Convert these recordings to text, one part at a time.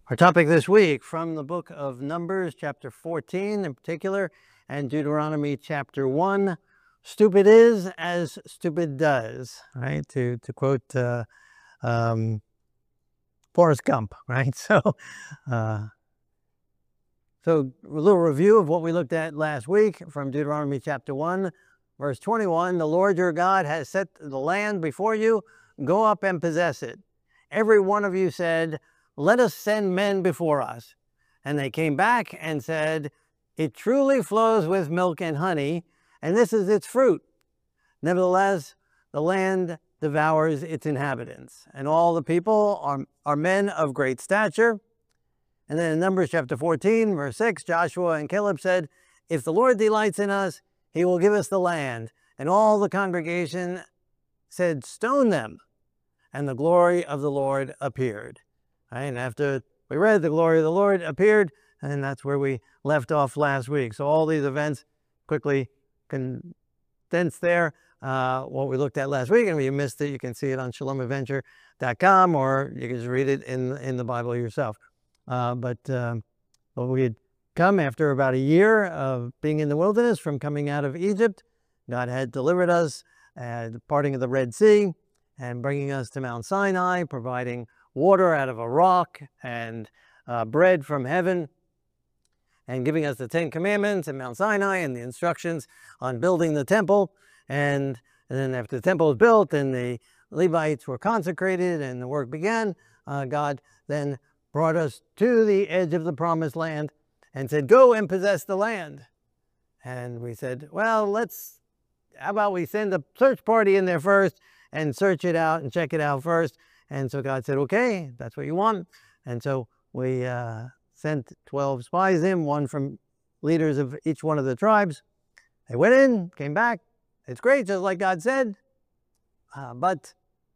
Our topic this week from the book of Numbers, chapter 14 in particular, and Deuteronomy chapter 1, stupid is as stupid does, right? To quote Forrest Gump, right? So a little review of what we looked at last week from Deuteronomy chapter 1, verse 21. The Lord your God has set the land before you. Go up and possess it. Every one of you said, let us send men before us. And they came back and said, it truly flows with milk and honey, and this is its fruit. Nevertheless, the land devours its inhabitants, and all the people are men of great stature. And then in Numbers chapter 14, verse 6, Joshua and Caleb said, if the Lord delights in us, he will give us the land. And all the congregation said, stone them. And the glory of the Lord appeared. Right? And after we read, the glory of the Lord appeared, and that's where we left off last week. So all these events quickly condensed there. What we looked at last week, and if you missed it, you can see it on shalomadventure.com, or you can just read it in the Bible yourself. But we had come after about a year of being in the wilderness from coming out of Egypt. God had delivered us at the parting of the Red Sea and bringing us to Mount Sinai, providing water out of a rock and bread from heaven, and giving us the 10 Commandments in Mount Sinai and the instructions on building the temple. And then after the temple was built and the Levites were consecrated and the work began, God then brought us to the edge of the promised land and said, go and possess the land. And we said, well, how about we send a search party in there first and search it out and check it out first. And so God said, okay, that's what you want. And so we sent 12 spies in, one from leaders of each one of the tribes. They went in, came back. It's great, just like God said. But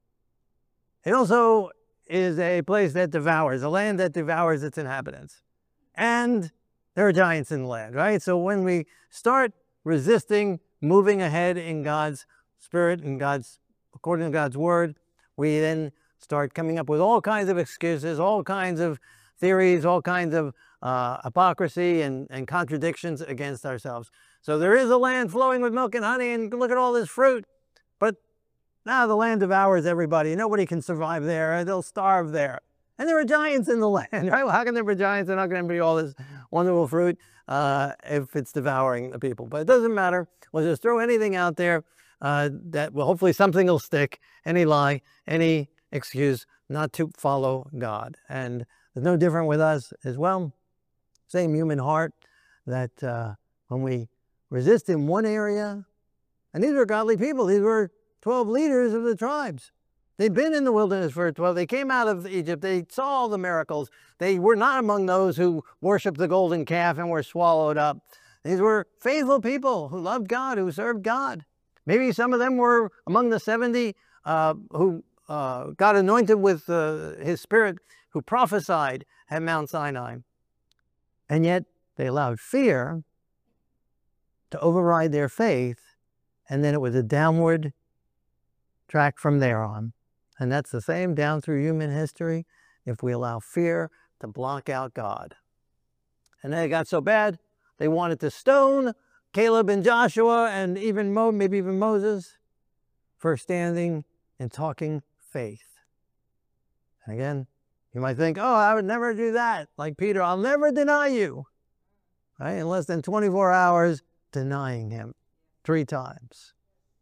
it also is a place that devours, a land that devours its inhabitants. And there are giants in the land, right? So when we start resisting moving ahead in God's Spirit and according to God's Word, we then start coming up with all kinds of excuses, all kinds of theories, all kinds of hypocrisy and contradictions against ourselves. So there is a land flowing with milk and honey, and look at all this fruit. But now the land devours everybody. Nobody can survive there. They'll starve there. And there are giants in the land, right? Well, how can there be giants and how can there be all this wonderful fruit if it's devouring the people? But it doesn't matter. We'll just throw anything out there that will hopefully something will stick, any lie, any excuse not to follow God. And it's no different with us as well. Same human heart that when we resist in one area, and these were godly people, these were 12 leaders of the tribes. They'd been in the wilderness for 12. They came out of Egypt. They saw all the miracles. They were not among those who worshiped the golden calf and were swallowed up. These were faithful people who loved God, who served God. Maybe some of them were among the 70 who got anointed with his Spirit, who prophesied at Mount Sinai. And yet they allowed fear to override their faith, and then it was a downward track from there on. And that's the same down through human history if we allow fear to block out God. And then it got so bad, they wanted to stone Caleb and Joshua and maybe even Moses for standing and talking faith. And again, you might think, oh, I would never do that. Like Peter, I'll never deny you. Right? In less than 24 hours, denying him 3 times.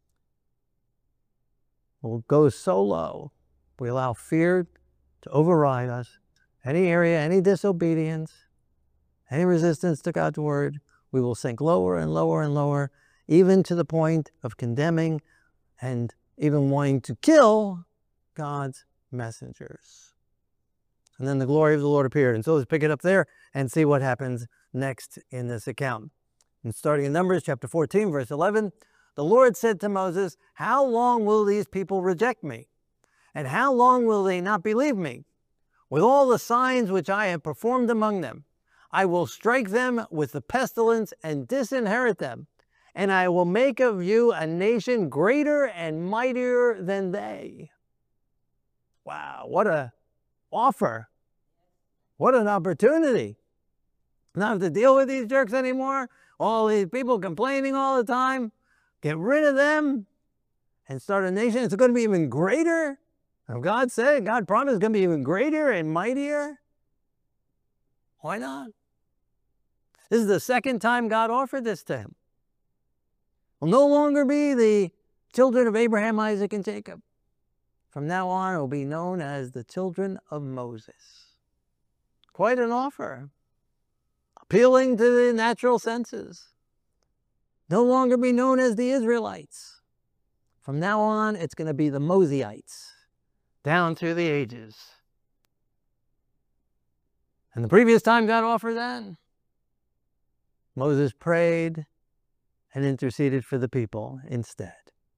We'll go so low. We allow fear to override us. Any area, any disobedience, any resistance to God's Word, we will sink lower and lower and lower, even to the point of condemning and even wanting to kill God's messengers. And then the glory of the Lord appeared. And so let's pick it up there and see what happens next in this account. And starting in Numbers chapter 14, verse 11, the Lord said to Moses, how long will these people reject me? And how long will they not believe me? With all the signs which I have performed among them, I will strike them with the pestilence and disinherit them. And I will make of you a nation greater and mightier than they. Wow, what a offer. What an opportunity. Not have to deal with these jerks anymore. All these people complaining all the time. Get rid of them and start a nation. It's going to be even greater. God said, God promised, it's going to be even greater and mightier. Why not? This is the second time God offered this to him. Will no longer be the children of Abraham, Isaac, and Jacob. From now on, it will be known as the children of Moses. Quite an offer. Appealing to the natural senses. No longer be known as the Israelites. From now on, it's going to be the Moseites, down through the ages. And the previous time God offered that, Moses prayed and interceded for the people instead.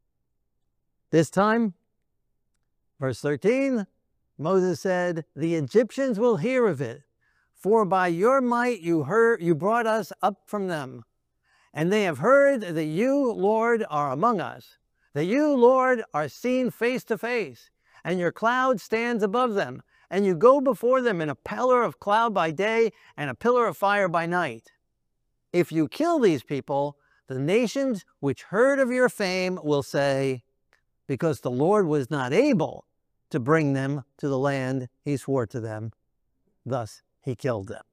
This time, verse 13, Moses said, "The Egyptians will hear of it, for by your might you brought us up from them. And they have heard that you, Lord, are among us, that you, Lord, are seen face to face, and your cloud stands above them, and you go before them in a pillar of cloud by day and a pillar of fire by night. If you kill these people, the nations which heard of your fame will say, because the Lord was not able to bring them to the land he swore to them, thus he killed them."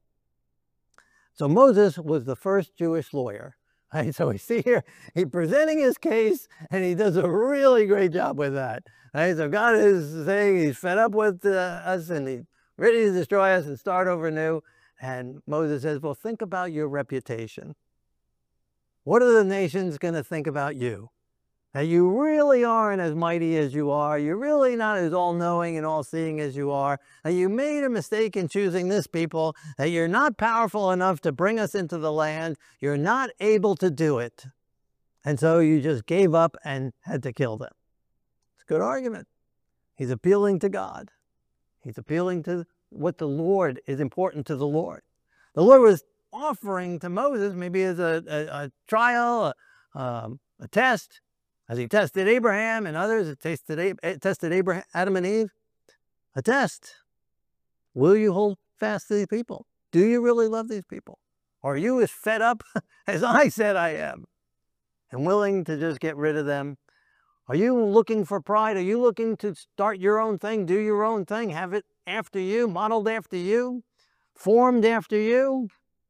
So Moses was the first Jewish lawyer. Right? So we see here, he's presenting his case, and he does a really great job with that. Right? So God is saying he's fed up with us, and he's ready to destroy us and start over new. And Moses says, well, think about your reputation. What are the nations going to think about you? That you really aren't as mighty as you are. You're really not as all-knowing and all-seeing as you are. That you made a mistake in choosing this people. That you're not powerful enough to bring us into the land. You're not able to do it. And so you just gave up and had to kill them. It's a good argument. He's appealing to God. He's appealing to what the Lord is important to the Lord. The Lord was offering to Moses, maybe as a trial, a test, as he tested Abraham and others, it tested Abraham, Adam and Eve. A test. Will you hold fast to these people? Do you really love these people? Or are you as fed up as I said I am and willing to just get rid of them? Are you looking for pride? Are you looking to start your own thing, do your own thing, have it after you, modeled after you, formed after you?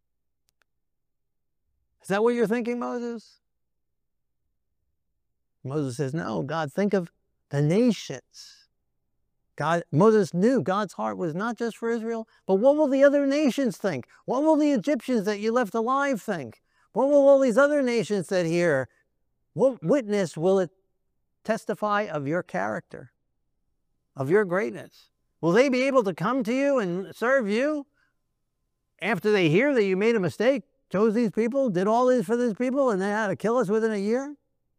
Is that what you're thinking, Moses? Moses says, no, God, think of the nations. Moses knew God's heart was not just for Israel, but what will the other nations think? What will the Egyptians that you left alive think? What will all these other nations that hear? What witness will it testify of your character, of your greatness? Will they be able to come to you and serve you after they hear that you made a mistake, chose these people, did all this for these people, and they had to kill us within a year?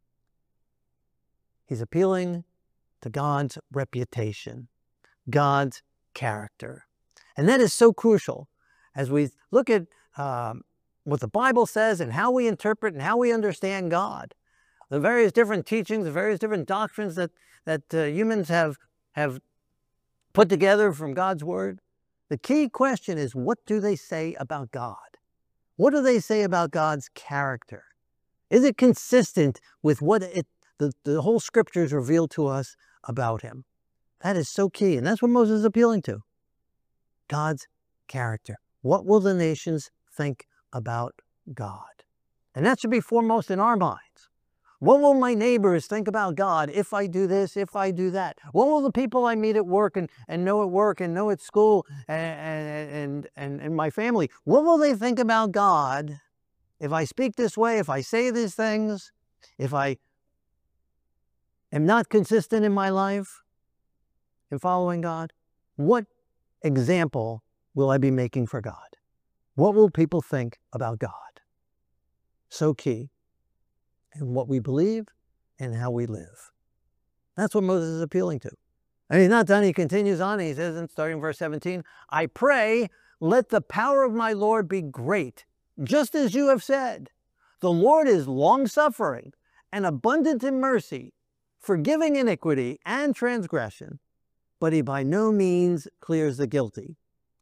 He's appealing to God's reputation, God's character. And that is so crucial as we look at what the Bible says and how we interpret and how we understand God. The various different teachings, the various different doctrines that humans have put together from God's Word. The key question is, what do they say about God? What do they say about God's character? Is it consistent with what the whole Scriptures reveal to us about him? That is so key, and that's what Moses is appealing to. God's character. What will the nations think about God? And that should be foremost in our minds. What will my neighbors think about God if I do this, if I do that? What will the people I meet at work and know at work and know at school and my family, what will they think about God if I speak this way, if I say these things, if I am not consistent in my life in following God? What example will I be making for God? What will people think about God? So key in what we believe and how we live. That's what Moses is appealing to. And he's not done. He continues on. He says, starting in verse 17, I pray, let the power of my Lord be great, just as you have said. The Lord is long-suffering and abundant in mercy, forgiving iniquity and transgression, but he by no means clears the guilty.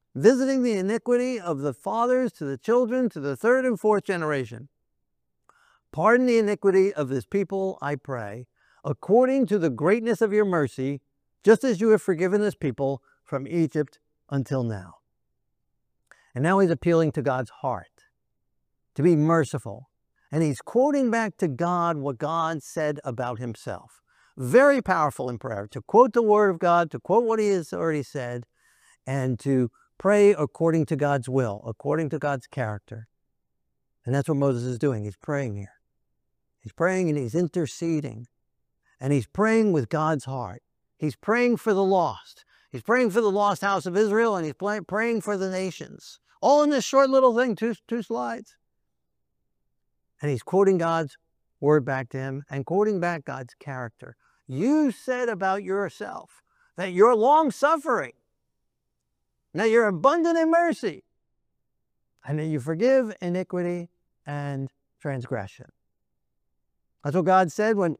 visiting the iniquity of the fathers to the children, to the third and fourth generation. Pardon the iniquity of this people, I pray, according to the greatness of your mercy, just as you have forgiven this people from Egypt until now. And now he's appealing to God's heart to be merciful. And he's quoting back to God what God said about himself. Very powerful in prayer, to quote the word of God, to quote what he has already said, and to pray according to God's will, according to God's character. And that's what Moses is doing. He's praying here. He's praying and he's interceding. And he's praying with God's heart. He's praying for the lost. He's praying for the lost house of Israel, and he's praying for the nations. All in this short little thing, two slides. And he's quoting God's word back to him and quoting back God's character. You said about yourself that you're long-suffering, that you're abundant in mercy, and that you forgive iniquity and transgression. That's what God said when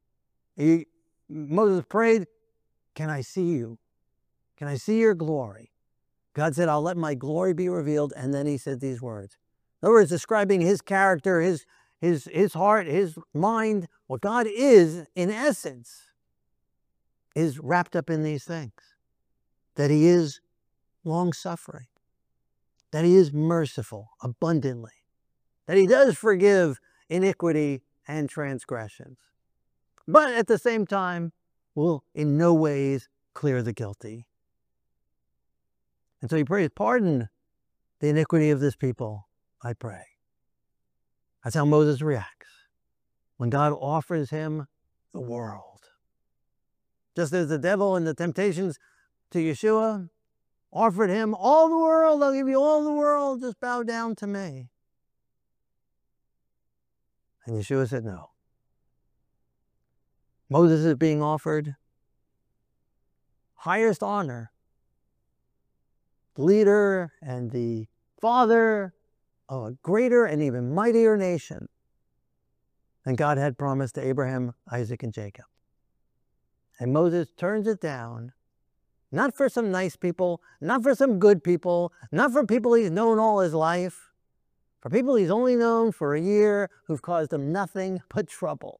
Moses prayed, can I see you? Can I see your glory? God said, I'll let my glory be revealed. And then he said these words. In other words, describing his character, his heart, his mind. What God is, in essence, is wrapped up in these things. That he is long-suffering. That he is merciful abundantly. That he does forgive iniquity and transgressions. But at the same time, will in no ways clear the guilty. And so he prays, pardon the iniquity of this people, I pray. That's how Moses reacts when God offers him the world. Just as the devil in the temptations to Yeshua offered him all the world, I'll give you all the world, just bow down to me. And Yeshua said no. Moses is being offered highest honor, leader and the father of a greater and even mightier nation than God had promised to Abraham, Isaac, and Jacob. And Moses turns it down, not for some nice people, not for some good people, not for people he's known all his life, for people he's only known for a year who've caused him nothing but trouble.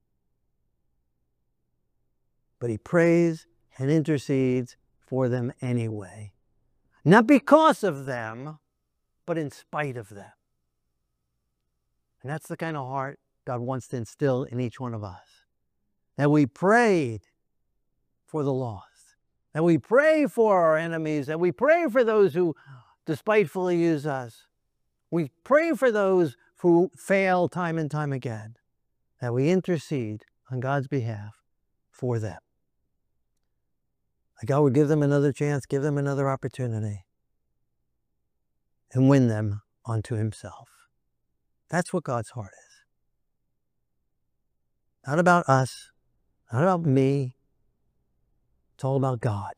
But he prays and intercedes for them anyway. Not because of them, but in spite of them. And that's the kind of heart God wants to instill in each one of us. That we prayed for the lost. That we pray for our enemies. That we pray for those who despitefully use us. We pray for those who fail time and time again. That we intercede on God's behalf for them. That God would give them another chance, give them another opportunity, and win them unto himself. That's what God's heart is. Not about us, not about me. It's all about God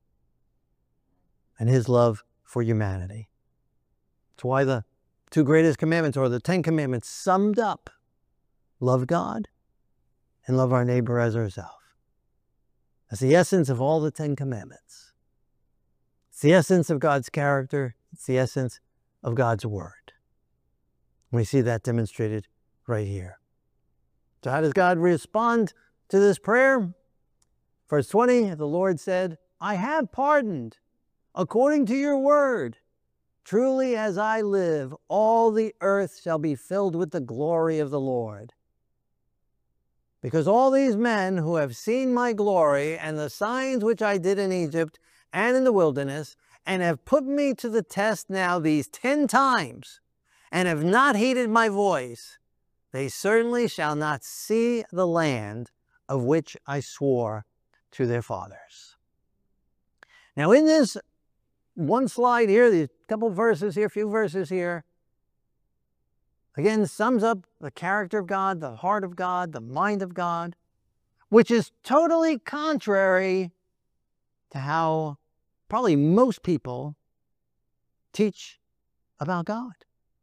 and his love for humanity. That's why the two greatest commandments, or the 10 commandments, summed up: love God and love our neighbor as ourselves. That's the essence of all the 10 commandments. It's the essence of God's character. It's the essence of God's word. We see that demonstrated right here. So how does God respond to this prayer? Verse 20, the Lord said, I have pardoned according to your word. Truly as I live, all the earth shall be filled with the glory of the Lord. Because all these men who have seen my glory and the signs which I did in Egypt and in the wilderness, and have put me to the test now these 10 times, and have not heeded my voice, they certainly shall not see the land of which I swore to their fathers. Now in this one slide here, these couple verses here, few verses here, again sums up the character of God, the heart of God, the mind of God, which is totally contrary to how probably most people teach about God,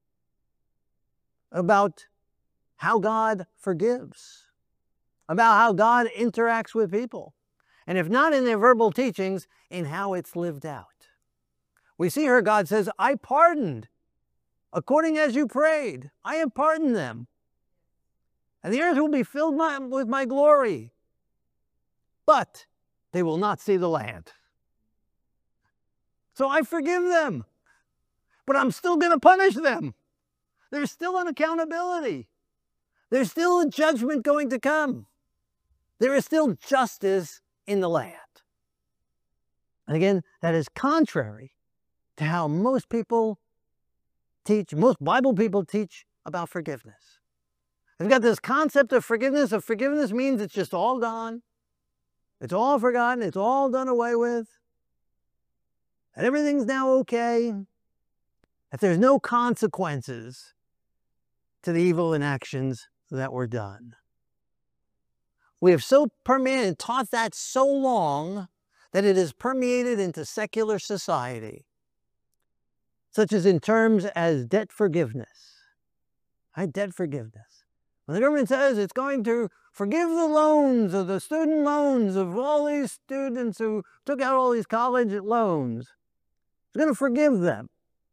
about how God forgives, about how God interacts with people, and if not in their verbal teachings, in how it's lived out. We see her, God says, I pardoned. According as you prayed, I have pardoned them. And the earth will be filled with my glory. But they will not see the land. So I forgive them. But I'm still going to punish them. There's still an accountability. There's still a judgment going to come. There is still justice in the land. And again, that is contrary to how most people teach, most Bible people teach about forgiveness. They've got this concept of forgiveness. Forgiveness means it's just all gone. It's all forgotten. It's all done away with. And everything's now okay. That there's no consequences to the evil inactions that were done. We have so permeated, taught that so long that it has permeated into secular society, such as in terms as debt forgiveness. Right? Debt forgiveness. When the government says it's going to forgive the loans of the student loans of all these students who took out all these college loans, it's going to forgive them.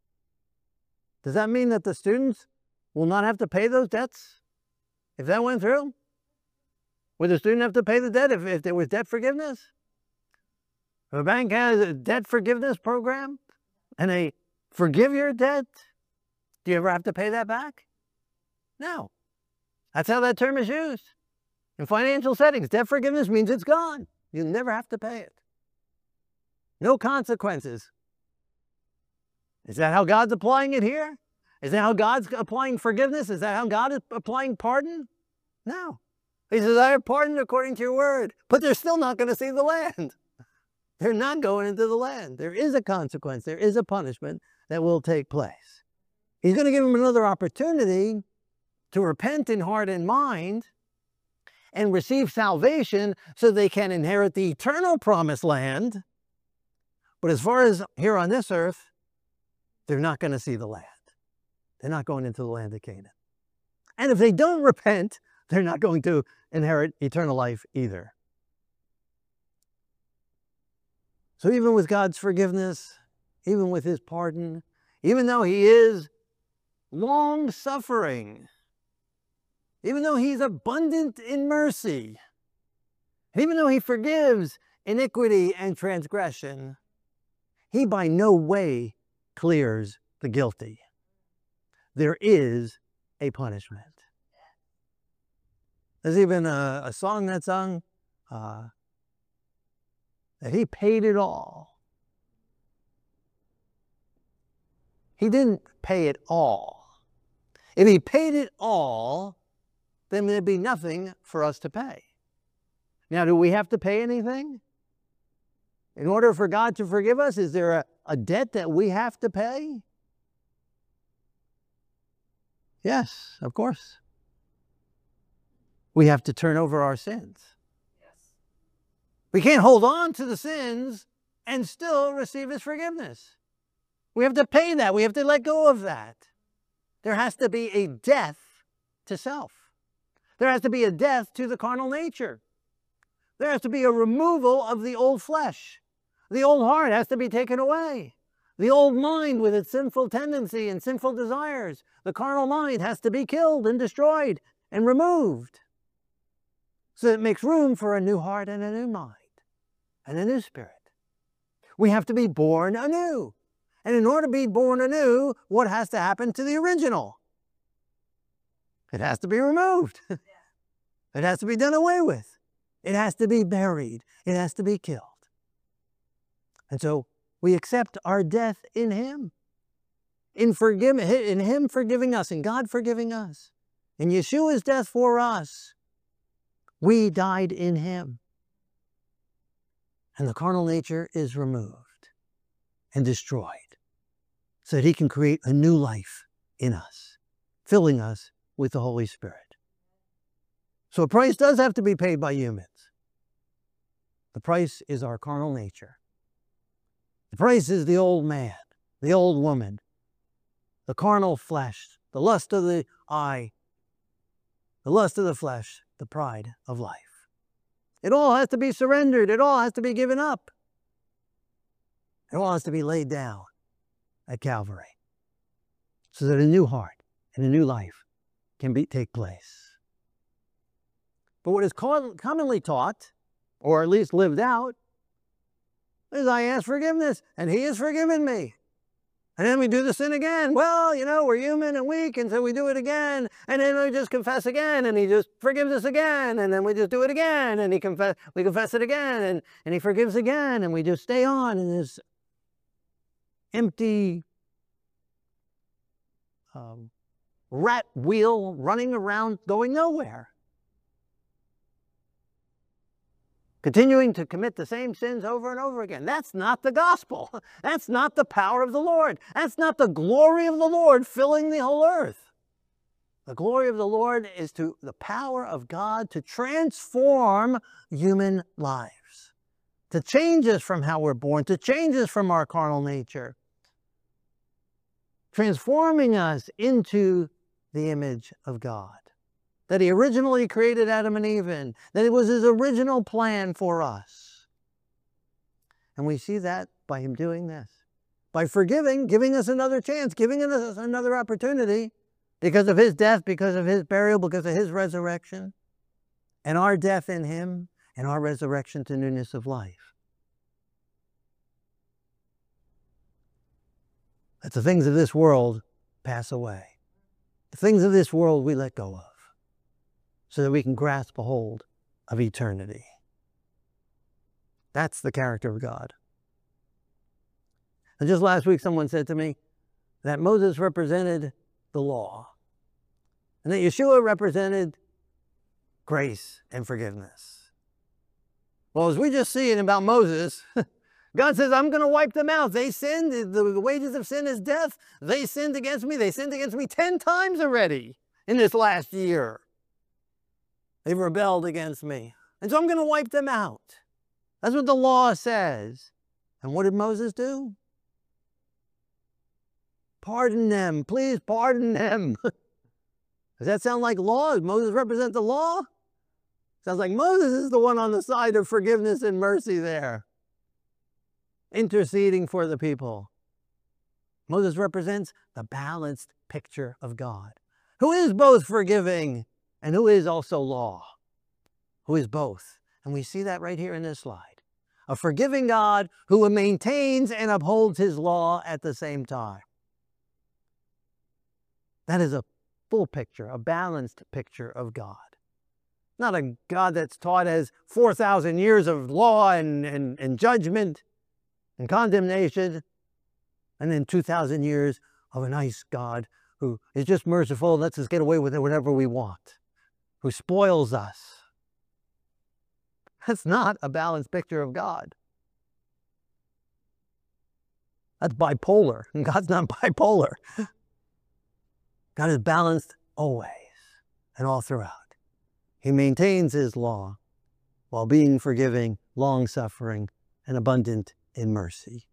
Does that mean that the students will not have to pay those debts if that went through? Would the student have to pay the debt if there was debt forgiveness? If a bank has a debt forgiveness program and they forgive your debt, do you ever have to pay that back? No. That's how that term is used. In financial settings, debt forgiveness means it's gone. You never have to pay it. No consequences. Is that how God's applying it here? Is that how God's applying forgiveness? Is that how God is applying pardon? No. He says, I have pardoned according to your word. But they're still not going to see the land. They're not going into the land. There is a consequence. There is a punishment that will take place. He's going to give them another opportunity to repent in heart and mind and receive salvation so they can inherit the eternal promised land. But as far as here on this earth, they're not going to see the land. They're not going into the land of Canaan. And if they don't repent, they're not going to inherit eternal life either. So even with God's forgiveness, even with his pardon, even though he is long-suffering, even though he's abundant in mercy, even though he forgives iniquity and transgression, he by no way clears the guilty. There is a punishment. There's even a song that's sung that he paid it all. He didn't pay it all. If he paid it all, then there'd be nothing for us to pay. Now, do we have to pay anything? In order for God to forgive us, is there a debt that we have to pay? Yes, of course. We have to turn over our sins. Yes. We can't hold on to the sins and still receive his forgiveness. We have to pay that. We have to let go of that. There has to be a death to self. There has to be a death to the carnal nature. There has to be a removal of the old flesh. The old heart has to be taken away. The old mind with its sinful tendency and sinful desires, the carnal mind has to be killed and destroyed and removed. So it makes room for a new heart and a new mind and a new spirit. We have to be born anew. And in order to be born anew, what has to happen to the original? It has to be removed. It has to be done away with. It has to be buried. It has to be killed. And so we accept our death in him. In him forgiving us, in God forgiving us. In Yeshua's death for us. We died in him. And the carnal nature is removed and destroyed so that he can create a new life in us, filling us with the Holy Spirit. So a price does have to be paid by humans. The price is our carnal nature. The price is the old man, the old woman, the carnal flesh, the lust of the eye, the lust of the flesh, the pride of life. It all has to be surrendered. It all has to be given up. It all has to be laid down at Calvary, so that a new heart and a new life can take place. But what is commonly taught, or at least lived out, is I ask forgiveness, and He has forgiven me. And then we do the sin again. Well, we're human and weak, and so we do it again. And then we just confess again, and He just forgives us again. And then we just do it again, and we confess it again, and He forgives again, and we just stay on in this empty rat wheel running around going nowhere. Continuing to commit the same sins over and over again. That's not the gospel. That's not the power of the Lord. That's not the glory of the Lord filling the whole earth. The glory of the Lord is to the power of God to transform human lives, to change us from how we're born, to change us from our carnal nature, transforming us into the image of God that He originally created Adam and Eve in, that it was His original plan for us. And we see that by Him doing this, by forgiving, giving us another chance, giving us another opportunity because of His death, because of His burial, because of His resurrection, and our death in Him, and our resurrection to newness of life. That the things of this world pass away. The things of this world we let go of, so that we can grasp a hold of eternity. That's the character of God. And just last week, someone said to me that Moses represented the law, and that Yeshua represented grace and forgiveness. Well, as we just see it about Moses, God says, I'm going to wipe them out. They sinned. The wages of sin is death. They sinned against me. They sinned against me 10 times already in this last year. They've rebelled against me. And so I'm going to wipe them out. That's what the law says. And what did Moses do? Pardon them. Please pardon them. Does that sound like law? Does Moses represent the law? Sounds like Moses is the one on the side of forgiveness and mercy there, interceding for the people. Moses represents the balanced picture of God, who is both forgiving and who is also law, who is both. And we see that right here in this slide. A forgiving God who maintains and upholds His law at the same time. That is a full picture, a balanced picture of God. Not a God that's taught as 4,000 years of law and judgment and condemnation, and then 2,000 years of a nice God who is just merciful and lets us get away with it whatever we want, who spoils us. That's not a balanced picture of God. That's bipolar, and God's not bipolar. God is balanced always and all throughout. He maintains His law while being forgiving, long-suffering, and abundant in mercy.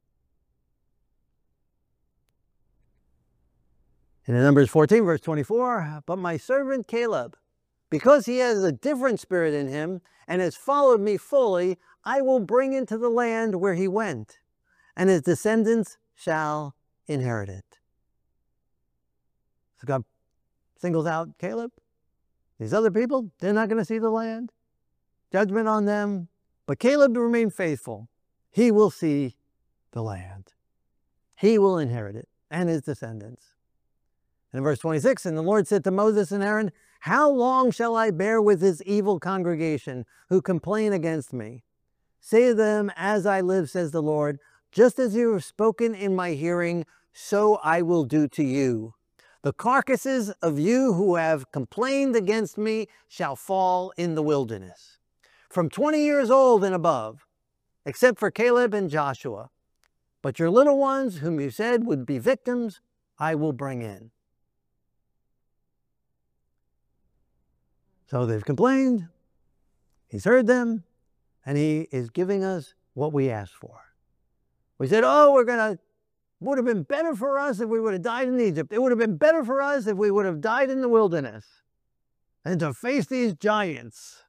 In Numbers 14, verse 24, but my servant Caleb, because he has a different spirit in him and has followed me fully, I will bring into the land where he went, and his descendants shall inherit it. So God singles out Caleb. These other people, they're not going to see the land. Judgment on them. But Caleb will remain faithful. He will see the land. He will inherit it, and his descendants. And in verse 26, and the Lord said to Moses and Aaron, how long shall I bear with this evil congregation who complain against me? Say to them, as I live, says the Lord, just as you have spoken in my hearing, so I will do to you. The carcasses of you who have complained against me shall fall in the wilderness, from 20 years old and above, except for Caleb and Joshua. But your little ones, whom you said would be victims, I will bring in. So they've complained, He's heard them, and He is giving us what we asked for. We said, oh, would have been better for us if we would have died in Egypt. It would have been better for us if we would have died in the wilderness and to face these giants.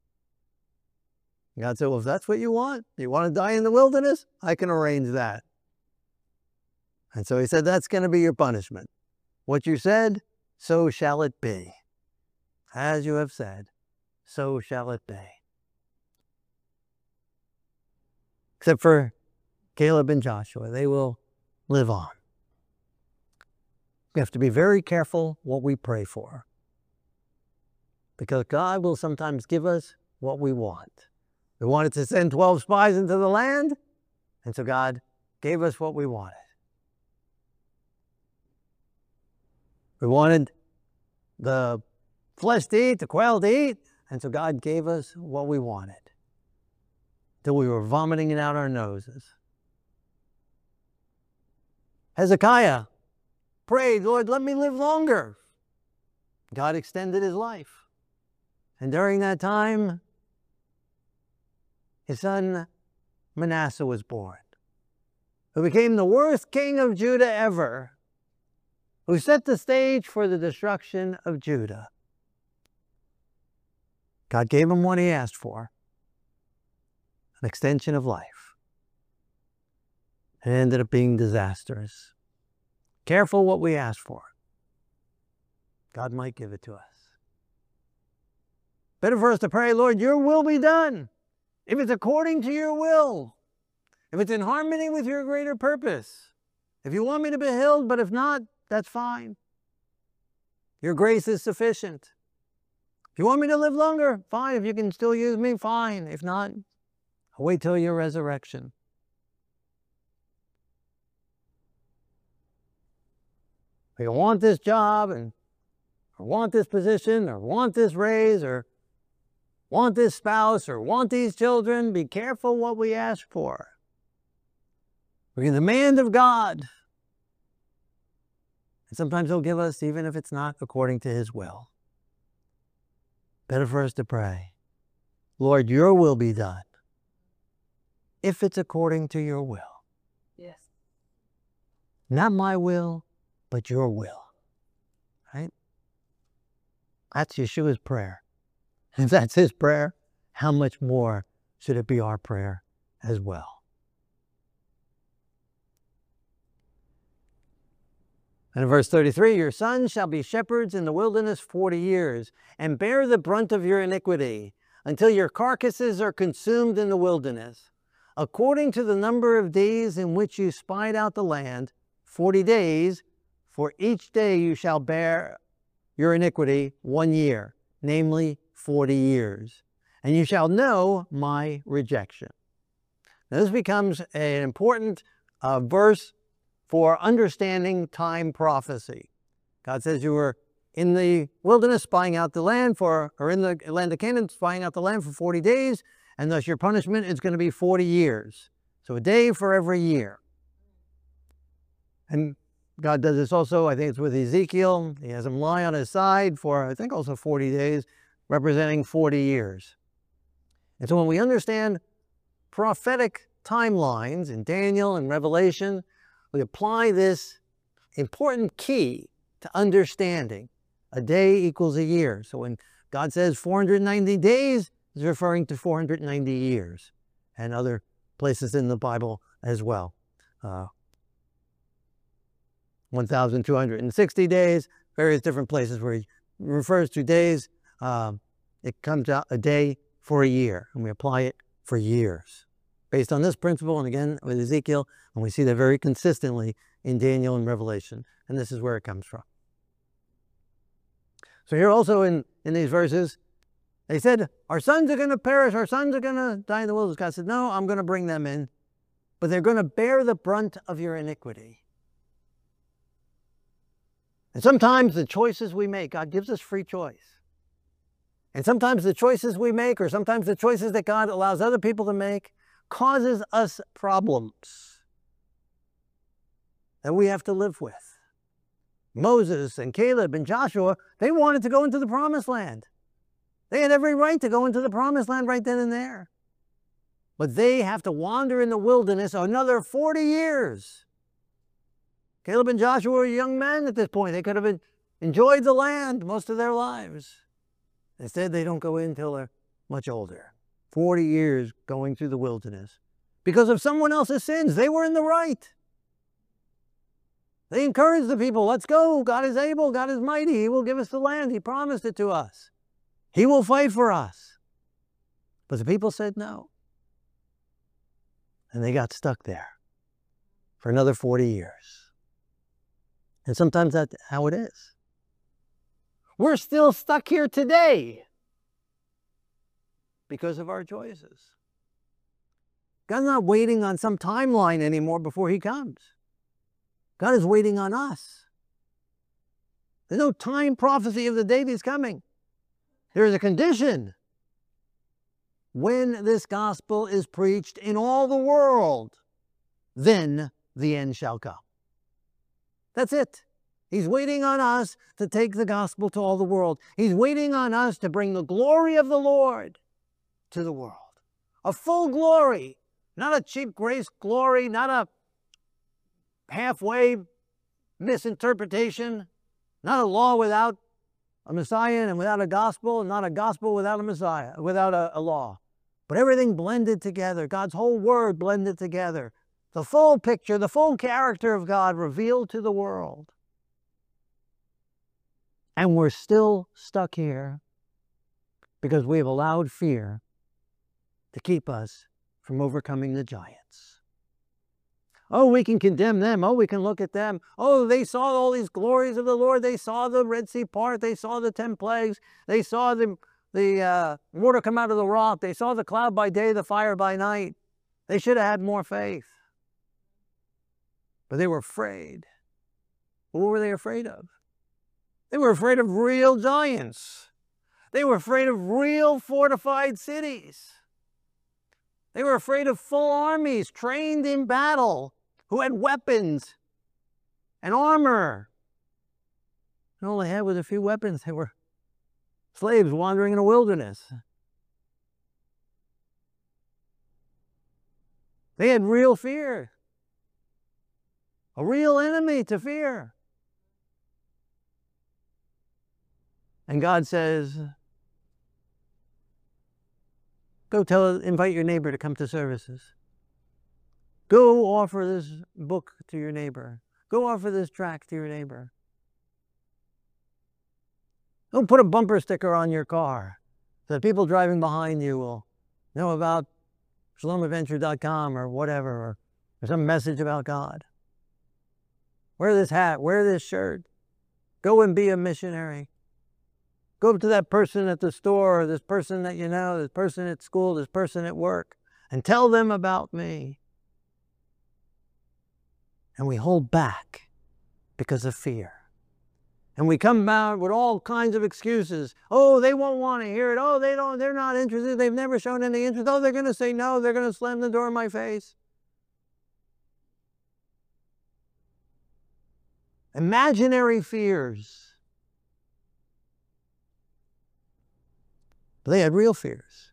God said, well, if that's what you want to die in the wilderness, I can arrange that. And so he said, that's going to be your punishment. What you said, so shall it be. As you have said, so shall it be. Except for Caleb and Joshua, they will live on. We have to be very careful what we pray for, because God will sometimes give us what we want. We wanted to send 12 spies into the land, and so God gave us what we wanted. We wanted the flesh to eat, the quail to eat, and so God gave us what we wanted, till we were vomiting it out our noses. Hezekiah prayed, Lord, let me live longer. God extended his life. And during that time, his son Manasseh was born, who became the worst king of Judah ever, who set the stage for the destruction of Judah. God gave him what he asked for, an extension of life. It ended up being disastrous. Careful what we ask for. God might give it to us. Better for us to pray, Lord, your will be done. If it's according to your will, if it's in harmony with your greater purpose, if you want me to be healed, but if not, that's fine. Your grace is sufficient. If you want me to live longer, fine. If you can still use me, fine. If not, I'll wait till your resurrection. If you want this job, or want this position, or want this raise, or want this spouse, or want these children, be careful what we ask for. We can demand of God. And sometimes he'll give us even if it's not according to his will. Better for us to pray, Lord, your will be done, if it's according to your will. Yes. Not my will, but your will. Right? That's Yeshua's prayer. If that's his prayer, how much more should it be our prayer as well? And in verse 33, your sons shall be shepherds in the wilderness 40 years, and bear the brunt of your iniquity, until your carcasses are consumed in the wilderness. According to the number of days in which you spied out the land, 40 days, for each day you shall bear your iniquity 1 year, namely 40 years. And you shall know my rejection. Now this becomes an important verse for understanding time prophecy. God says you were in the wilderness spying out the land or in the land of Canaan spying out the land for 40 days, and thus your punishment is going to be 40 years. So a day for every year. And God does this also, I think it's with Ezekiel. He has him lie on his side for, I think, also 40 days, representing 40 years. And so when we understand prophetic timelines in Daniel and Revelation, we apply this important key to understanding. A day equals a year. So when God says 490 days, he's referring to 490 years, and other places in the Bible as well. 1,260 days, various different places where he refers to days. It comes out a day for a year, and we apply it for years. Based on this principle, and again with Ezekiel, and we see that very consistently in Daniel and Revelation, and this is where it comes from. So here also in these verses, they said, our sons are going to perish, our sons are going to die in the wilderness. God said, no, I'm going to bring them in, but they're going to bear the brunt of your iniquity. And sometimes the choices we make, God gives us free choice. And sometimes the choices we make, or sometimes the choices that God allows other people to make, causes us problems that we have to live with. Moses and Caleb and Joshua, they wanted to go into the promised land. They had every right to go into the promised land right then and there. But they have to wander in the wilderness another 40 years. Caleb and Joshua were young men at this point. They could have enjoyed the land most of their lives. Instead, they don't go in until they're much older. 40 years going through the wilderness. Because of someone else's sins. They were in the right. They encouraged the people, let's go. God is able. God is mighty. He will give us the land. He promised it to us. He will fight for us. But the people said no. And they got stuck there for another 40 years. And sometimes that's how it is. We're still stuck here today because of our choices. God's not waiting on some timeline anymore before He comes. God is waiting on us. There's no time prophecy of the day He's coming. There is a condition. When this gospel is preached in all the world, then the end shall come. That's it. He's waiting on us to take the gospel to all the world. He's waiting on us to bring the glory of the Lord to the world. A full glory, not a cheap grace glory, not a halfway misinterpretation, not a law without a Messiah and without a gospel, not a gospel without a Messiah, without a law. But everything blended together, God's whole word blended together. The full picture, the full character of God revealed to the world. And we're still stuck here because we've allowed fear to keep us from overcoming the giants. Oh, we can condemn them. Oh, we can look at them. Oh, they saw all these glories of the Lord. They saw the Red Sea part. They saw the 10 plagues. They saw the water come out of the rock. They saw the cloud by day, the fire by night. They should have had more faith. But they were afraid. What were they afraid of? They were afraid of real giants. They were afraid of real fortified cities. They were afraid of full armies trained in battle who had weapons and armor. And all they had was a few weapons. They were slaves wandering in a wilderness. They had real fear. A real enemy to fear. And God says, go invite your neighbor to come to services. Go offer this book to your neighbor. Go offer this tract to your neighbor. Don't put a bumper sticker on your car so that people driving behind you will know about shalomadventure.com or whatever, or some message about God. Wear this hat, wear this shirt. Go and be a missionary. Go to that person at the store, or this person that you know, this person at school, this person at work, and tell them about me. And we hold back because of fear. And we come out with all kinds of excuses. Oh, they won't want to hear it. Oh, they're not interested. They've never shown any interest. Oh, they're going to say no. They're going to slam the door in my face. Imaginary fears. But they had real fears.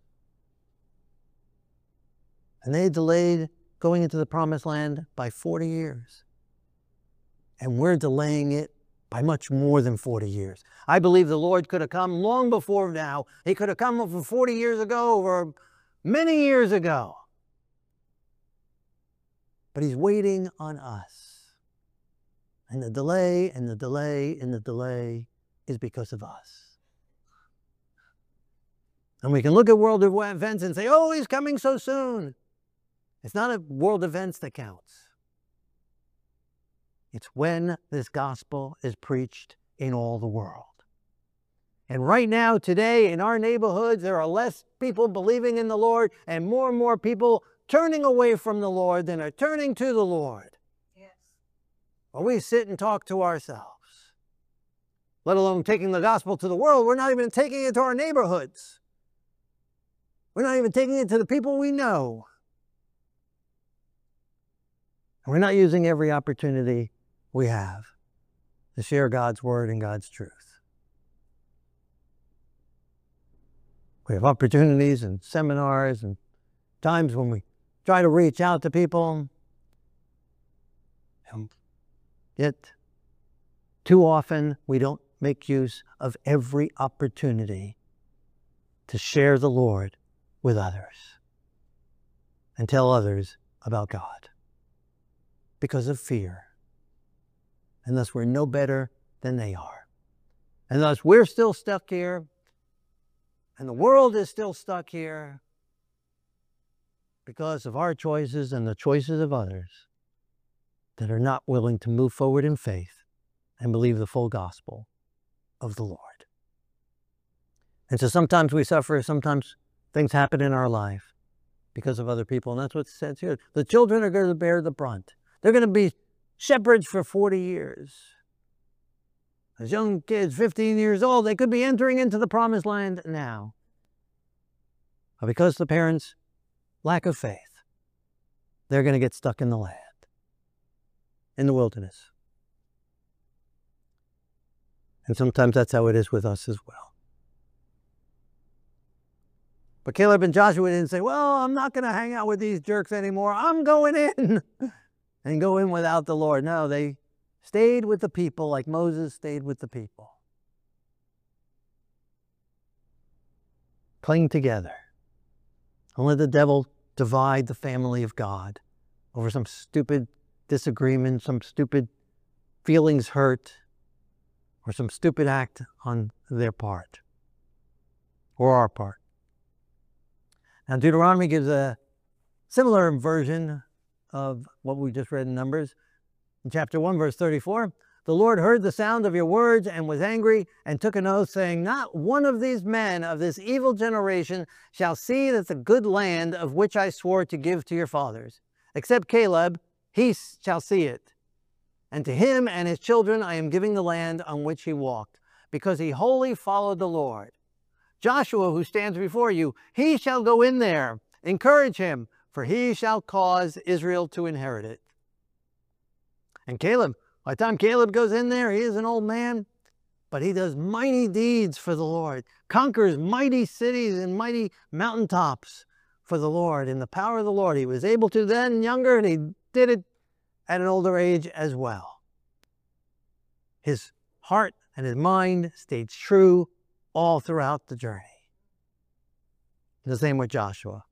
And they delayed going into the promised land by 40 years. And we're delaying it by much more than 40 years. I believe the Lord could have come long before now. He could have come over 40 years ago, or many years ago. But He's waiting on us. And the delay and the delay and the delay is because of us. And we can look at world events and say, oh, He's coming so soon. It's not at world events that counts. It's when this gospel is preached in all the world. And right now, today, in our neighborhoods, there are less people believing in the Lord and more people turning away from the Lord than are turning to the Lord. Yes. Well, we sit and talk to ourselves, let alone taking the gospel to the world. We're not even taking it to our neighborhoods. We're not even taking it to the people we know. And we're not using every opportunity we have to share God's word and God's truth. We have opportunities and seminars and times when we try to reach out to people. And yet, too often, we don't make use of every opportunity to share the Lord with others and tell others about God because of fear. And thus we're no better than they are. And thus we're still stuck here. And the world is still stuck here because of our choices and the choices of others that are not willing to move forward in faith and believe the full gospel of the Lord. And so sometimes we suffer, sometimes things happen in our life because of other people. And that's what it says here. The children are going to bear the brunt. They're going to be shepherds for 40 years. As young kids, 15 years old, they could be entering into the promised land now. But because the parents' lack of faith, they're going to get stuck in the land, in the wilderness. And sometimes that's how it is with us as well. But Caleb and Joshua didn't say, well, I'm not going to hang out with these jerks anymore. I'm going in and go in without the Lord. No, they stayed with the people like Moses stayed with the people. Cling together. Don't let the devil divide the family of God over some stupid disagreement, some stupid feelings hurt, or some stupid act on their part or our part. Now, Deuteronomy gives a similar version of what we just read in Numbers. In chapter 1, verse 34, the Lord heard the sound of your words and was angry and took an oath, saying, not one of these men of this evil generation shall see that the good land of which I swore to give to your fathers, except Caleb, he shall see it. And to him and his children I am giving the land on which he walked, because he wholly followed the Lord. Joshua, who stands before you, he shall go in there. Encourage him, for he shall cause Israel to inherit it. And Caleb, by the time Caleb goes in there, he is an old man, but he does mighty deeds for the Lord, conquers mighty cities and mighty mountaintops for the Lord in the power of the Lord. He was able to then younger, and he did it at an older age as well. His heart and his mind stayed true all throughout the journey. The same with Joshua.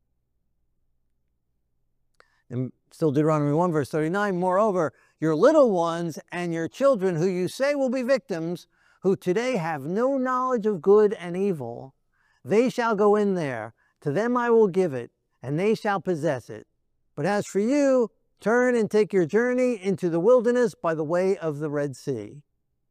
And still Deuteronomy 1 verse 39, moreover, your little ones and your children who you say will be victims, who today have no knowledge of good and evil, they shall go in there. To them I will give it, and they shall possess it. But as for you, turn and take your journey into the wilderness by the way of the Red Sea.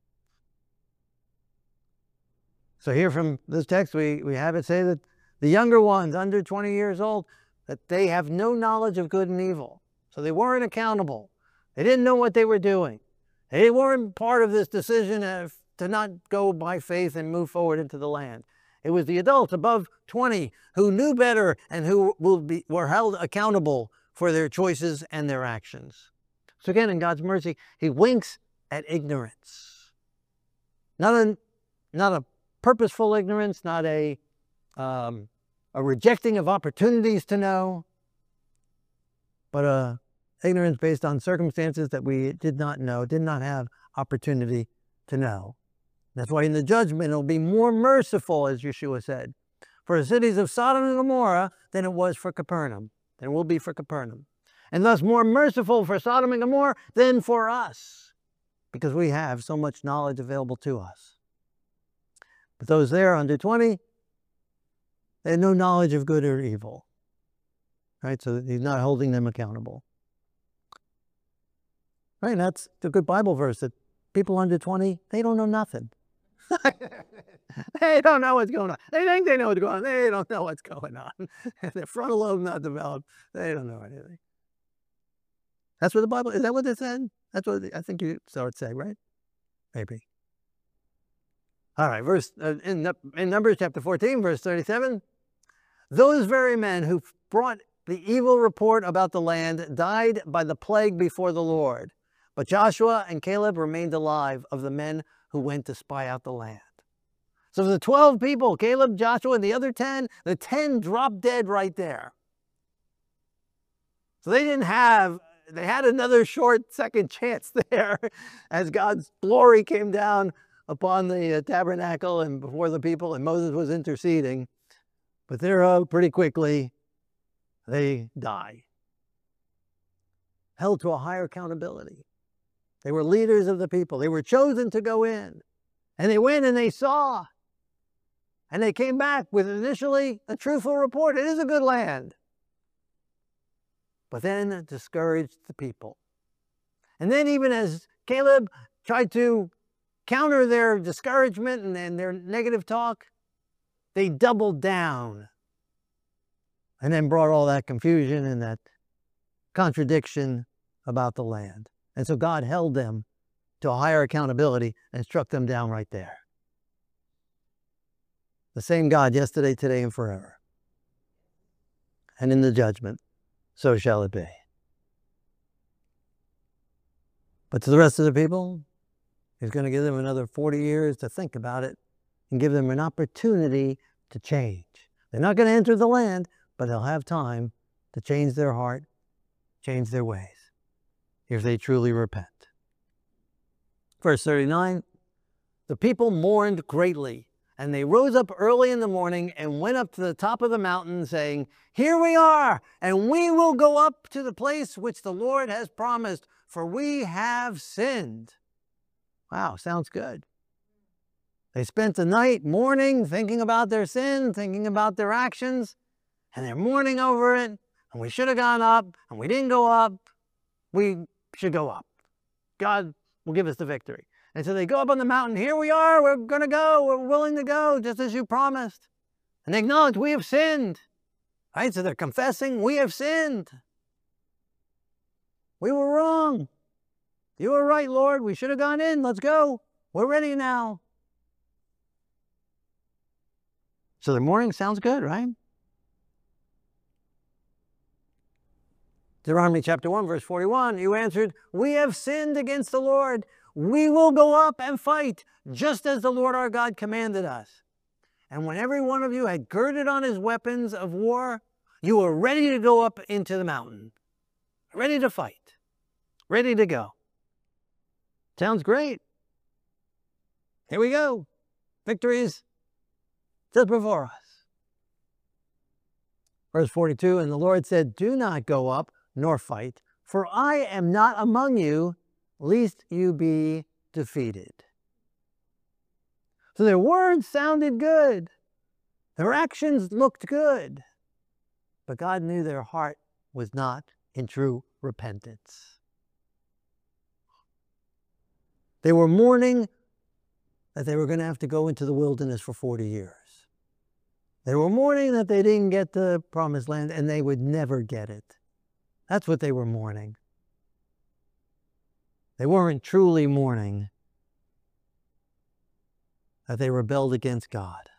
So here from this text, we have it say that the younger ones, under 20 years old, that they have no knowledge of good and evil. So they weren't accountable. They didn't know what they were doing. They weren't part of this decision to not go by faith and move forward into the land. It was the adults above 20 who knew better and who were held accountable for their choices and their actions. So again, in God's mercy, he winks at ignorance. Not a purposeful ignorance, not a rejecting of opportunities to know, but a ignorance based on circumstances that we did not know, did not have opportunity to know. That's why in the judgment, it'll be more merciful, as Yeshua said, for the cities of Sodom and Gomorrah than it was for Capernaum, than it will be for Capernaum. And thus more merciful for Sodom and Gomorrah than for us, because we have so much knowledge available to us. But those there under 20, they had no knowledge of good or evil, right? So he's not holding them accountable. Right, and that's the good Bible verse, that people under 20, they don't know nothing. They don't know what's going on. They think they know what's going on. They don't know what's going on. Their frontal lobe not developed. They don't know anything. That's what the Bible, is that what it said? That's what I think you saw it say, right? Maybe. All right, in Numbers chapter 14, verse 37, those very men who brought the evil report about the land died by the plague before the Lord. But Joshua and Caleb remained alive of the men who went to spy out the land. So the 12 people, Caleb, Joshua, and the other 10, the 10 dropped dead right there. So they had another short second chance there as God's glory came down upon the tabernacle and before the people, and Moses was interceding. But they're pretty quickly, they die. Held to a higher accountability. They were leaders of the people. They were chosen to go in. And they went and they saw. And they came back with initially a truthful report. It is a good land. But then it discouraged the people. And then even as Caleb tried to counter their discouragement and their negative talk, they doubled down. And then brought all that confusion and that contradiction about the land. And so God held them to a higher accountability and struck them down right there. The same God yesterday, today, and forever. And in the judgment, so shall it be. But to the rest of the people, he's going to give them another 40 years to think about it and give them an opportunity to change. They're not going to enter the land, but they'll have time to change their heart, change their ways, if they truly repent. Verse 39, the people mourned greatly, and they rose up early in the morning and went up to the top of the mountain, saying, "Here we are, and we will go up to the place which the Lord has promised, for we have sinned." Wow, sounds good. They spent the night mourning, thinking about their sin, thinking about their actions, and they're mourning over it, and we should have gone up, and we didn't go up. We should go up. God will give us the victory. And so they go up on the mountain. Here we are. We're going to go. We're willing to go, just as you promised. And they acknowledge we have sinned. Right? So they're confessing, we have sinned. We were wrong. You were right, Lord. We should have gone in. Let's go. We're ready now. So the mourning sounds good, right? Deuteronomy chapter 1, verse 41, you answered, "We have sinned against the Lord. We will go up and fight, just as the Lord our God commanded us." And when every one of you had girded on his weapons of war, you were ready to go up into the mountain, ready to fight, ready to go. Sounds great. Here we go. Victory is just before us. Verse 42, and the Lord said, "Do not go up nor fight, for I am not among you, lest you be defeated." So their words sounded good. Their actions looked good. But God knew their heart was not in true repentance. They were mourning that they were going to have to go into the wilderness for 40 years. They were mourning that they didn't get the promised land and they would never get it. That's what they were mourning. They weren't truly mourning that they rebelled against God.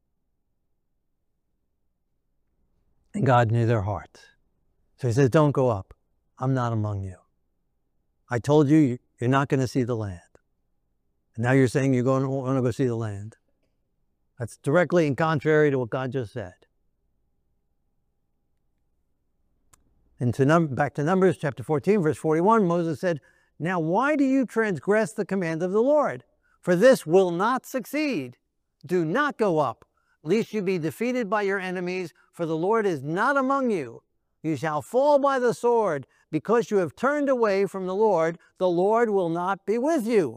And God knew their hearts. So he says, don't go up. I'm not among you. I told you you're not going to see the land. And now you're saying you're going to want to go see the land. That's directly in contrary to what God just said. And back to Numbers chapter 14, verse 41, Moses said, "Now why do you transgress the command of the Lord? For this will not succeed. Do not go up, lest you be defeated by your enemies, for the Lord is not among you. You shall fall by the sword, because you have turned away from the Lord will not be with you."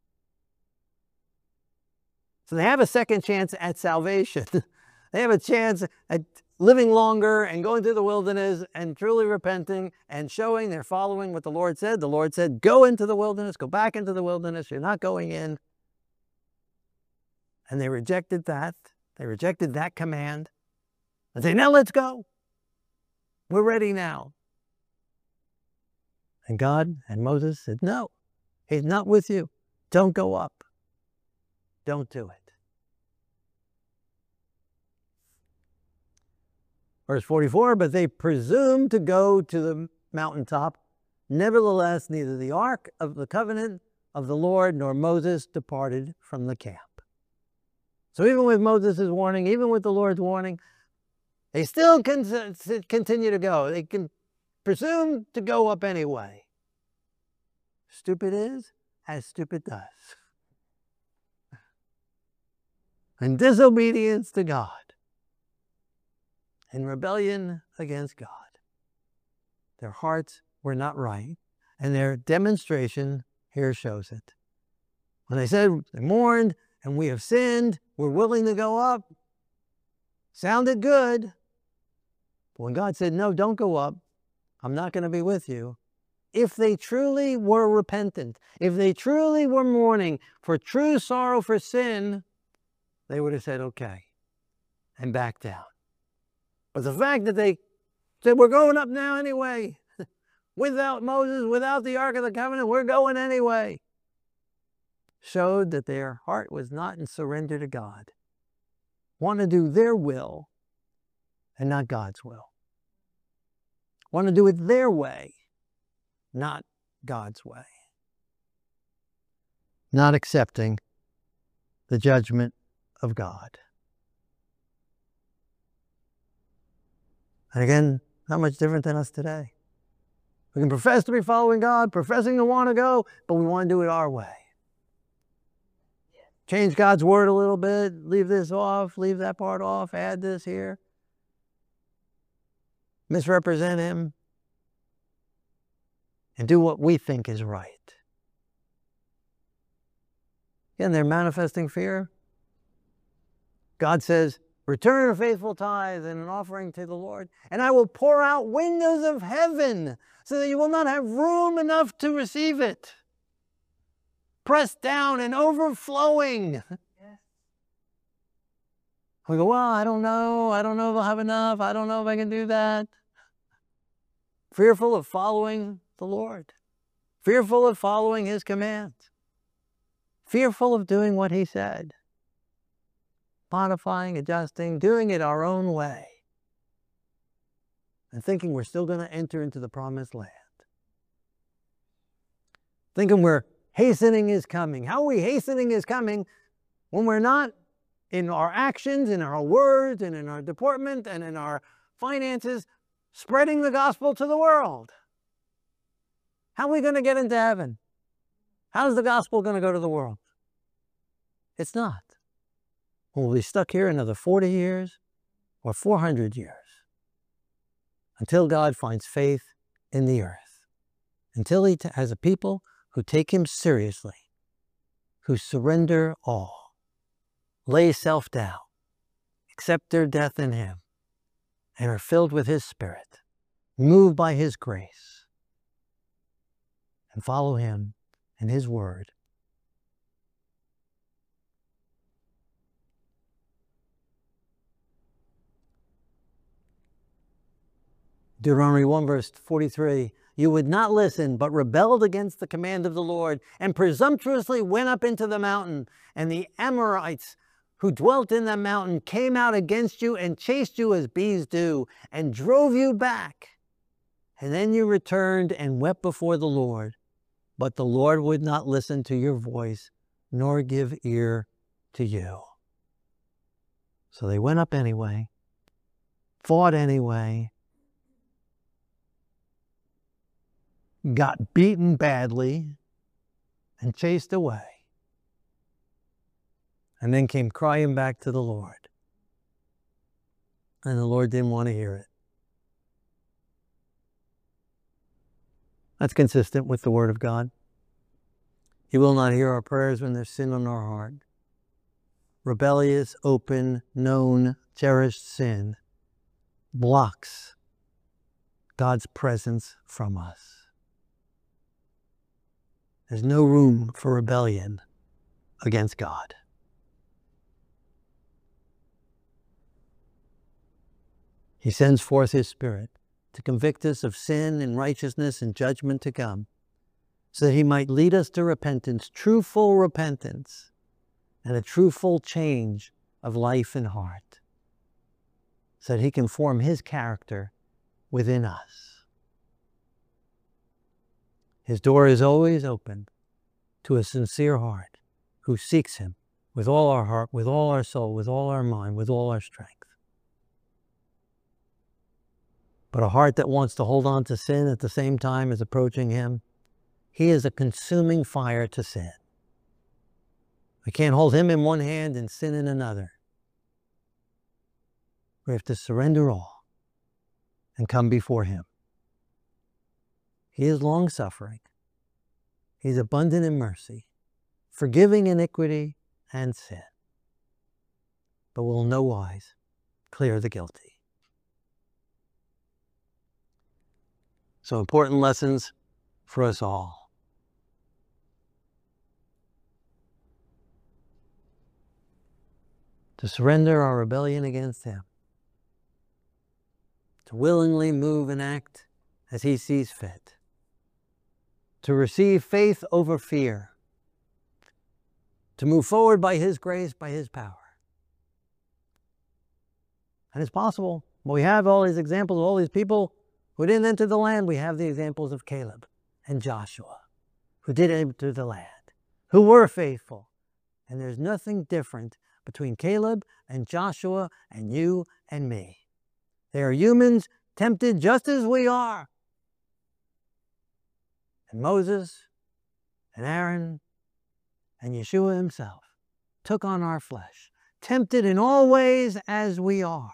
So they have a second chance at salvation. They have a chance at living longer and going through the wilderness and truly repenting and showing they're following what the Lord said. The Lord said, go into the wilderness, go back into the wilderness. You're not going in. And they rejected that. They rejected that command and say, now let's go. We're ready now. And God and Moses said, no, he's not with you. Don't go up. Don't do it. Verse 44, but they presumed to go to the mountaintop. Nevertheless, neither the ark of the covenant of the Lord nor Moses departed from the camp. So even with Moses' warning, even with the Lord's warning, they still continue to go. They can presume to go up anyway. Stupid is as stupid does. In disobedience to God. In rebellion against God. Their hearts were not right. And their demonstration here shows it. When they said they mourned and we have sinned, we're willing to go up, sounded good. But when God said, no, don't go up, I'm not going to be with you. If they truly were repentant, if they truly were mourning for true sorrow for sin, they would have said, okay, and backed down. But the fact that they said, we're going up now anyway, without Moses, without the Ark of the Covenant, we're going anyway, showed that their heart was not in surrender to God. Want to do their will and not God's will. Want to do it their way, not God's way. Not accepting the judgment of God. And again, not much different than us today. We can profess to be following God, professing to want to go, but we want to do it our way. Change God's word a little bit, leave this off, leave that part off, add this here. Misrepresent him. And do what we think is right. Again, they're manifesting fear. God says, return a faithful tithe and an offering to the Lord, and I will pour out windows of heaven so that you will not have room enough to receive it. Pressed down and overflowing. Yes. We go, well, I don't know if I'll have enough. I don't know if I can do that. Fearful of following the Lord. Fearful of following his commands. Fearful of doing what he said. Modifying, adjusting, doing it our own way. And thinking we're still going to enter into the promised land. Thinking we're hastening his coming. How are we hastening his coming when we're not in our actions, in our words, and in our deportment, and in our finances, spreading the gospel to the world? How are we going to get into heaven? How's the gospel going to go to the world? It's not. We'll be stuck here another 40 years or 400 years until God finds faith in the earth. Until he has a people who take him seriously, who surrender all, lay self down, accept their death in him, and are filled with his Spirit, moved by his grace, and follow him and his word. Deuteronomy 1 verse 43, you would not listen, but rebelled against the command of the Lord, and presumptuously went up into the mountain, and the Amorites who dwelt in the mountain came out against you and chased you as bees do, and drove you back. And then you returned and wept before the Lord, but the Lord would not listen to your voice, nor give ear to you. So they went up anyway, fought anyway, got beaten badly, and chased away. And then came crying back to the Lord. And the Lord didn't want to hear it. That's consistent with the Word of God. He will not hear our prayers when there's sin on our heart. Rebellious, open, known, cherished sin blocks God's presence from us. There's no room for rebellion against God. He sends forth his Spirit to convict us of sin and righteousness and judgment to come, so that he might lead us to repentance, true full repentance, and a true full change of life and heart, so that he can form his character within us. His door is always open to a sincere heart who seeks him with all our heart, with all our soul, with all our mind, with all our strength. But a heart that wants to hold on to sin at the same time as approaching him, he is a consuming fire to sin. We can't hold him in one hand and sin in another. We have to surrender all and come before him. He is long-suffering. He's abundant in mercy, forgiving iniquity and sin, but will in no wise clear the guilty. So important lessons for us all. To surrender our rebellion against Him, to willingly move and act as He sees fit, to receive faith over fear, to move forward by His grace, by His power. And it's possible. We have all these examples of all these people who didn't enter the land. We have the examples of Caleb and Joshua, who did enter the land, who were faithful. And there's nothing different between Caleb and Joshua and you and me. They are humans tempted just as we are. And Moses and Aaron and Yeshua Himself took on our flesh, tempted in all ways as we are.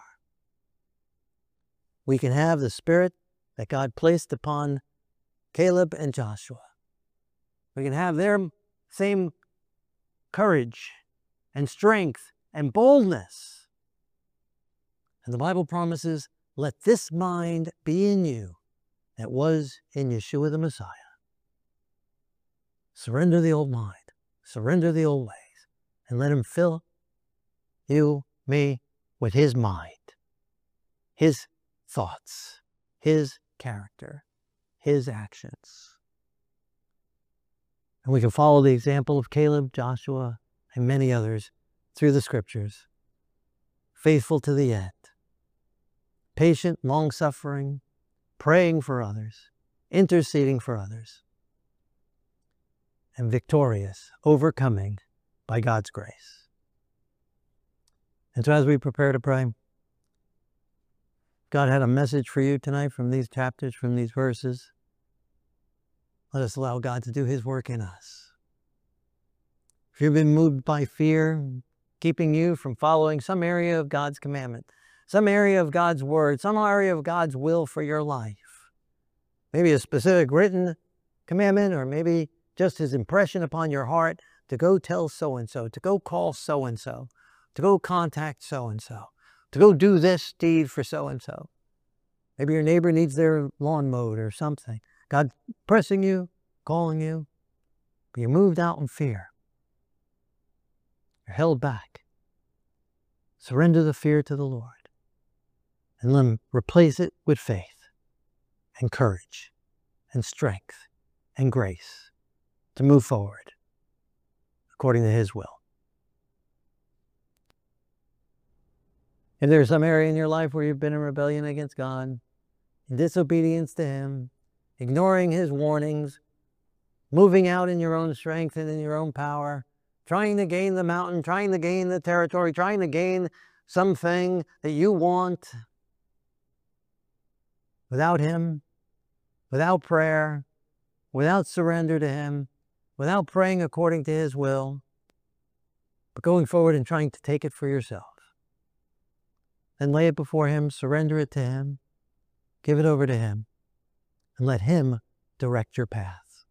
We can have the spirit that God placed upon Caleb and Joshua. We can have their same courage and strength and boldness. And the Bible promises, let this mind be in you that was in Yeshua the Messiah. Surrender the old mind, surrender the old ways, and let Him fill you, me, with His mind, His thoughts, His character, His actions. And we can follow the example of Caleb, Joshua, and many others through the Scriptures. Faithful to the end. Patient, long-suffering, praying for others, interceding for others, and victorious, overcoming by God's grace. And so as we prepare to pray, God had a message for you tonight from these chapters, from these verses. Let us allow God to do His work in us. If you've been moved by fear, keeping you from following some area of God's commandment, some area of God's word, some area of God's will for your life, maybe a specific written commandment, or maybe just His impression upon your heart to go tell so-and-so, to go call so-and-so, to go contact so-and-so, to go do this deed for so-and-so. Maybe your neighbor needs their lawn mowed or something. God pressing you, calling you, but you're moved out in fear. You're held back. Surrender the fear to the Lord and let Him replace it with faith and courage and strength and grace to move forward according to His will. If there's some area in your life where you've been in rebellion against God, in disobedience to Him, ignoring His warnings, moving out in your own strength and in your own power, trying to gain the mountain, trying to gain the territory, trying to gain something that you want, without Him, without prayer, without surrender to Him, without praying according to His will, but going forward and trying to take it for yourself. Then lay it before Him, surrender it to Him, give it over to Him, and let Him direct your path.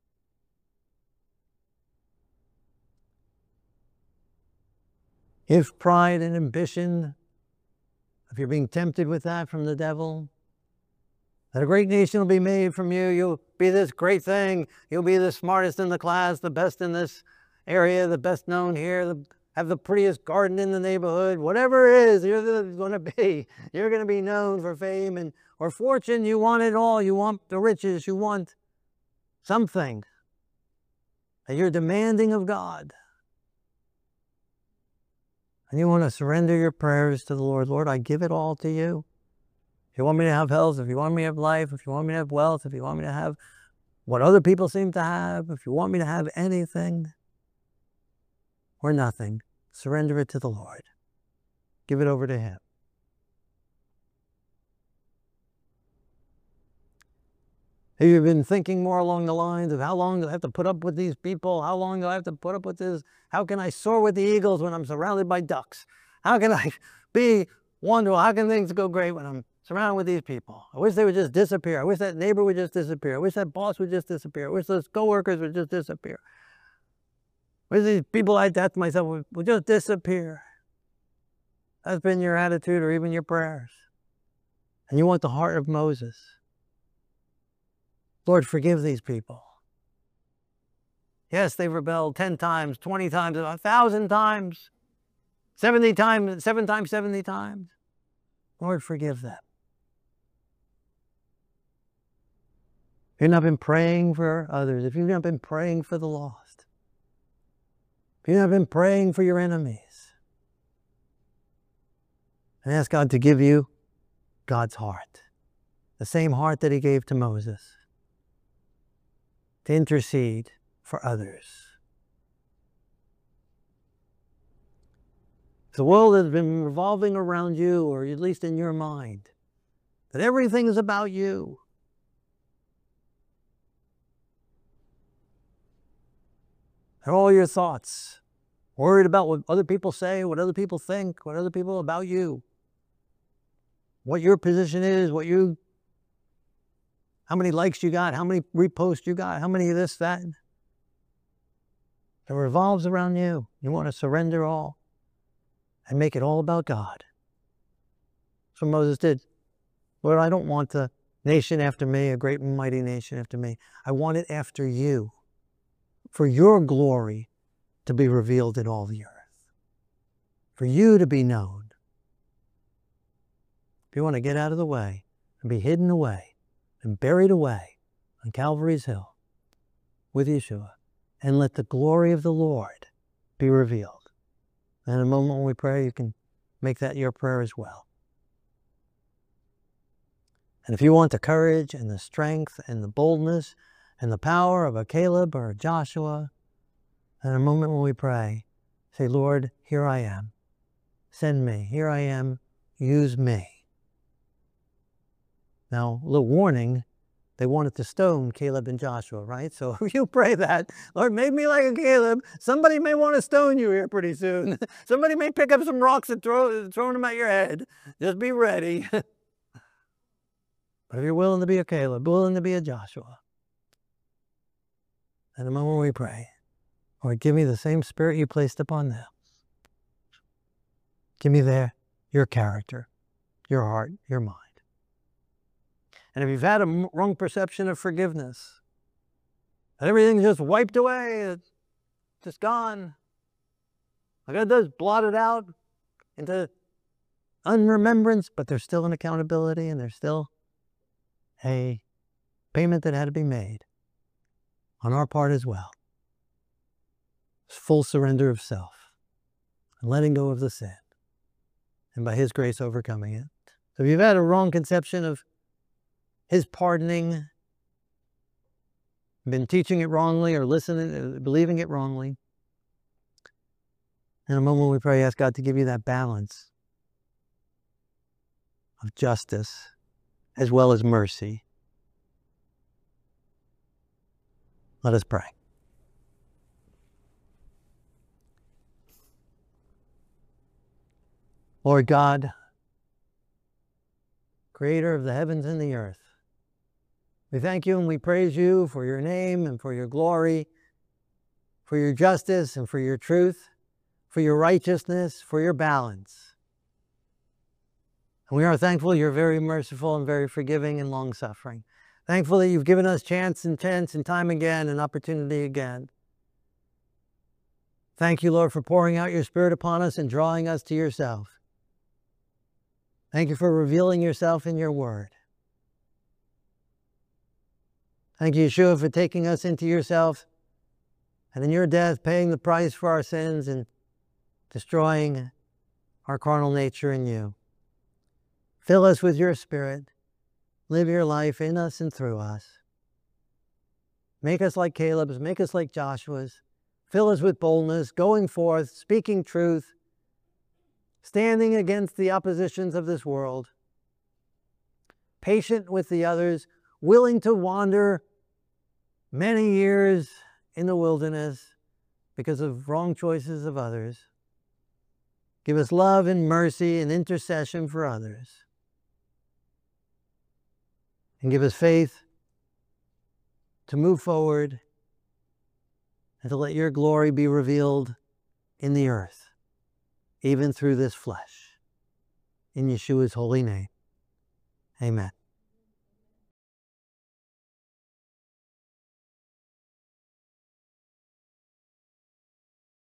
If pride and ambition, if you're being tempted with that from the devil, that a great nation will be made from you, you'll be this great thing, you'll be the smartest in the class, the best in this area, the best known here, have the prettiest garden in the neighborhood, whatever it is, you're going to be. You're going to be known for fame and or fortune. You want it all. You want the riches. You want something that you're demanding of God. And you want to surrender your prayers to the Lord. Lord, I give it all to you. If you want me to have health, if you want me to have life, if you want me to have wealth, if you want me to have what other people seem to have, if you want me to have anything or nothing, surrender it to the Lord. Give it over to Him. Have you been thinking more along the lines of how long do I have to put up with these people? How long do I have to put up with this? How can I soar with the eagles when I'm surrounded by ducks? How can I be wonderful? How can things go great when I'm Surrounded with these people. I wish they would just disappear. I wish that neighbor would just disappear. I wish that boss would just disappear. I wish those coworkers would just disappear. I wish these people I death myself would just disappear. That's been your attitude or even your prayers. And you want the heart of Moses. Lord, forgive these people. Yes, they've rebelled 10 times, 20 times, 1,000 times, 70 times, 7 times, 70 times. Lord, forgive them. If you've not been praying for others, if you've not been praying for the lost, if you've not been praying for your enemies, and ask God to give you God's heart, the same heart that He gave to Moses, to intercede for others. If the world has been revolving around you, or at least in your mind, that everything is about you, and all your thoughts, worried about what other people say, what other people think, what other people about you, what your position is, how many likes you got, how many reposts you got, how many of this, that. It revolves around you. You want to surrender all and make it all about God. That's what Moses did. Lord, I don't want a nation after me, a great and mighty nation after me. I want it after you, for your glory to be revealed in all the earth, for you to be known. If you want to get out of the way and be hidden away and buried away on Calvary's Hill with Yeshua, and let the glory of the Lord be revealed. And in a moment when we pray, you can make that your prayer as well. And if you want the courage and the strength and the boldness and the power of a Caleb or a Joshua, in a moment when we pray, say, Lord, here I am. Send me. Here I am. Use me. Now, a little warning, they wanted to stone Caleb and Joshua, right? So if you pray that, Lord, make me like a Caleb, somebody may want to stone you here pretty soon. Somebody may pick up some rocks and throw them at your head. Just be ready. But if you're willing to be a Caleb, willing to be a Joshua, at the moment we pray, Lord, give me the same spirit you placed upon them. Give me your character, your heart, your mind. And if you've had a wrong perception of forgiveness, that everything's just wiped away, it's just gone, all God does is blot it out into unremembrance, but there's still an accountability and there's still a payment that had to be made on our part as well. It's full surrender of self and letting go of the sin, and by His grace overcoming it. So if you've had a wrong conception of His pardoning, been teaching it wrongly or listening, believing it wrongly, in a moment we pray, ask God to give you that balance of justice as well as mercy. Let us pray. Lord God, Creator of the heavens and the earth, we thank you and we praise you for your name and for your glory, for your justice and for your truth, for your righteousness, for your balance. And we are thankful you're very merciful and very forgiving and long-suffering. Thankful that you've given us chance and time again and opportunity again. Thank you, Lord, for pouring out your Spirit upon us and drawing us to yourself. Thank you for revealing yourself in your word. Thank you, Yeshua, for taking us into yourself and in your death paying the price for our sins and destroying our carnal nature in you. Fill us with your Spirit. Live your life in us and through us. Make us like Caleb's, make us like Joshua's. Fill us with boldness, going forth, speaking truth, standing against the oppositions of this world, patient with the others, willing to wander many years in the wilderness because of wrong choices of others. Give us love and mercy and intercession for others. and give us faith to move forward and to let your glory be revealed in the earth, even through this flesh. In Yeshua's holy name, amen.